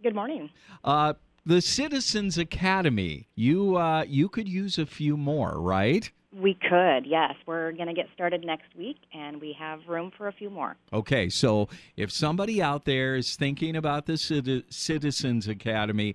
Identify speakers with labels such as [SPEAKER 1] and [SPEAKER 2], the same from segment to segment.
[SPEAKER 1] Good morning.
[SPEAKER 2] Uh, the Citizens Academy, you could use a few more, right?
[SPEAKER 1] We could, yes. We're going to get started next week, and we have room for a few more.
[SPEAKER 2] Okay, so if somebody out there is thinking about the Citizens Academy,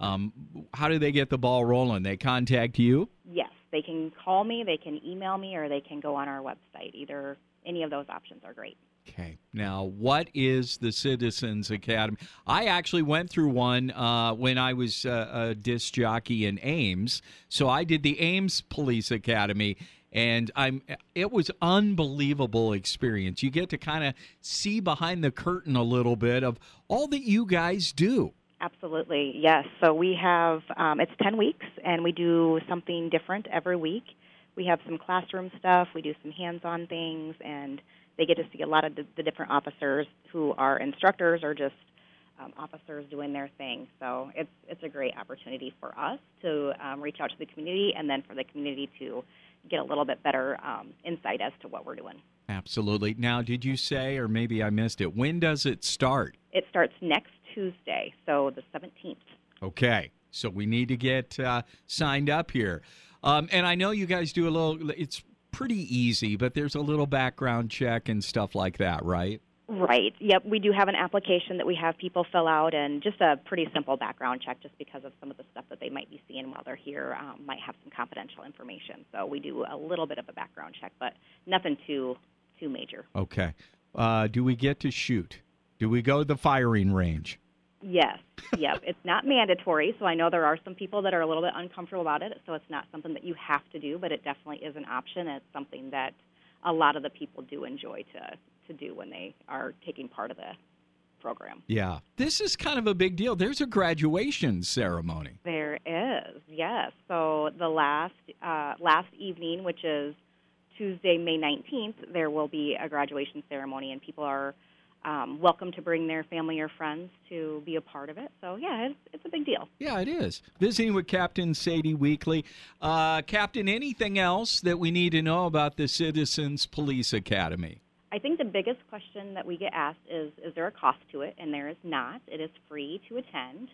[SPEAKER 2] how do they get the ball rolling? They contact you?
[SPEAKER 1] Yes, they can call me, they can email me, or they can go on our website. Any of those options are great.
[SPEAKER 2] Okay. Now, what is the Citizens Academy? I actually went through one when I was a disc jockey in Ames. So I did the Ames Police Academy, and it was unbelievable experience. You get to kind of see behind the curtain a little bit of all that you guys do.
[SPEAKER 1] Absolutely, yes. So we have, it's 10 weeks, and we do something different every week. We have some classroom stuff, we do some hands-on things, and they get to see a lot of the different officers who are instructors or just officers doing their thing. So it's a great opportunity for us to reach out to the community, and then for the community to get a little bit better insight as to what we're doing.
[SPEAKER 2] Absolutely. Now, did you say, or maybe I missed it, when does it start?
[SPEAKER 1] It starts next Tuesday, so the 17th.
[SPEAKER 2] Okay, so we need to get signed up here. And I know you guys do it's pretty easy, but there's a little background check and stuff like that, right?
[SPEAKER 1] Right. Yep. We do have an application that we have people fill out, and just a pretty simple background check just because of some of the stuff that they might be seeing while they're here might have some confidential information. So we do a little bit of a background check, but nothing too major.
[SPEAKER 2] Okay. Do we get to shoot? Do we go to the firing range?
[SPEAKER 1] Yes. Yep. It's not mandatory, so I know there are some people that are a little bit uncomfortable about it, so it's not something that you have to do, but it definitely is an option. It's something that a lot of the people do enjoy to do when they are taking part of the program.
[SPEAKER 2] Yeah. This is kind of a big deal. There's a graduation ceremony.
[SPEAKER 1] There is, yes. So the last evening, which is Tuesday, May 19th, there will be a graduation ceremony, and people are welcome to bring their family or friends to be a part of it. So, yeah, it's a big deal.
[SPEAKER 2] Yeah, it is. Visiting with Captain Sadie Weekly. Captain, anything else that we need to know about the Citizens Police Academy?
[SPEAKER 1] I think the biggest question that we get asked is there a cost to it? And there is not. It is free to attend.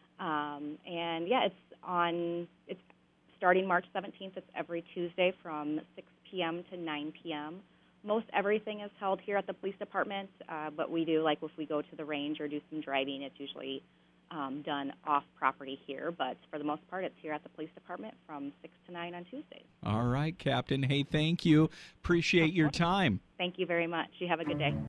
[SPEAKER 1] And, yeah, it's starting March 17th. It's every Tuesday from 6 p.m. to 9 p.m. Most everything is held here at the police department, but we do, like if we go to the range or do some driving, it's usually done off property here. But for the most part, it's here at the police department from 6 to 9 on Tuesdays.
[SPEAKER 2] All right, Captain. Hey, thank you. Appreciate your time.
[SPEAKER 1] Thank you very much. You have a good day.